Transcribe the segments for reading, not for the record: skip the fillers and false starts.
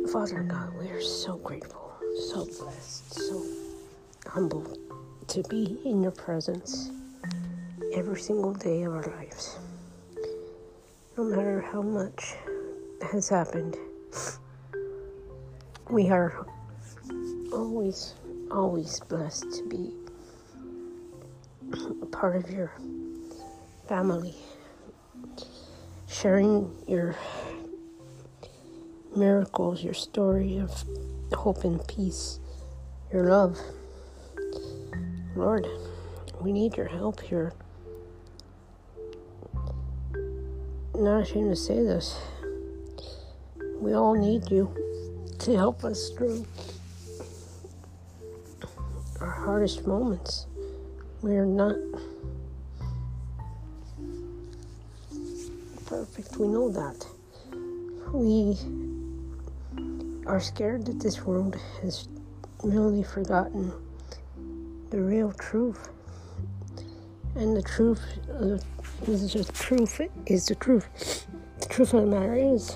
Father God, we are so grateful, so blessed, so humbled to be in your presence every single day of our lives. No matter how much has happened, we are always blessed to be a part of your family, sharing your miracles, your story of hope and peace, your love. Lord, we need your help here. I'm not ashamed to say this. We all need you to help us through our hardest moments. We are not perfect. We know that. We are scared that this world has really forgotten the real truth. And the truth is the truth. The truth of the matter is,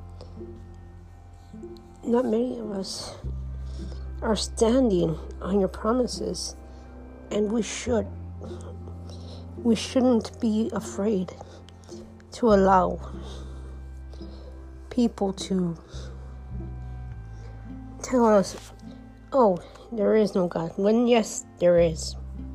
not many of us are standing on your promises, and we should. We shouldn't be afraid to allow people to tell us, oh, there is no God, when yes, there is.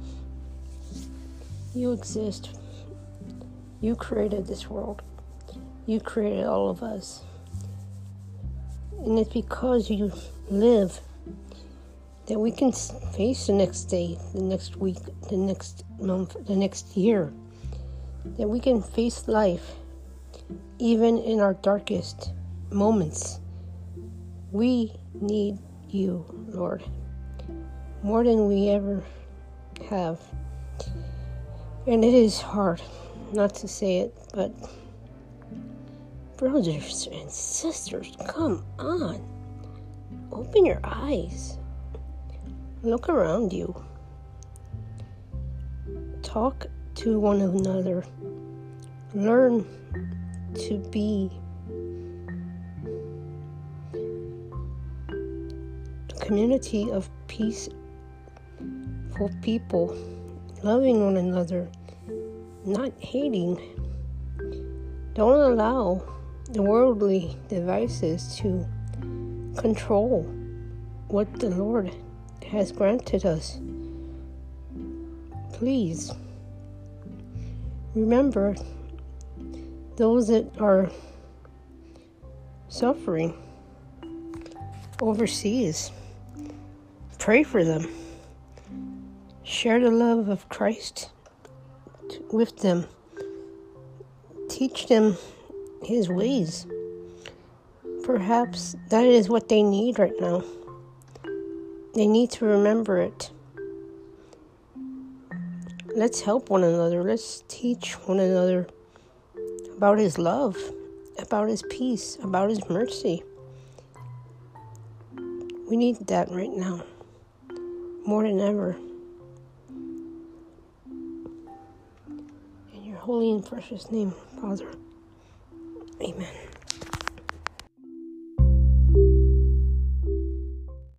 You exist. You created this world. You created all of us. And it's because you live that we can face the next day, the next week, the next month, the next year. That we can face life even in our darkest moments. We need you, Lord, more than we ever have. And it is hard not to say it, but brothers and sisters, come on. Open your eyes. Look around you. Talk to one another. Learn to be a community of peaceful people, loving one another, not hating. Don't allow the worldly devices to control what the Lord has granted us. Please remember those that are suffering overseas. Pray for them. Share the love of Christ with them. Teach them His ways. Perhaps that is what they need right now. They need to remember it. Let's help one another. Let's teach one another about His love, about His peace, about His mercy. We need that right now, more than ever. In your holy and precious name, Father. Amen.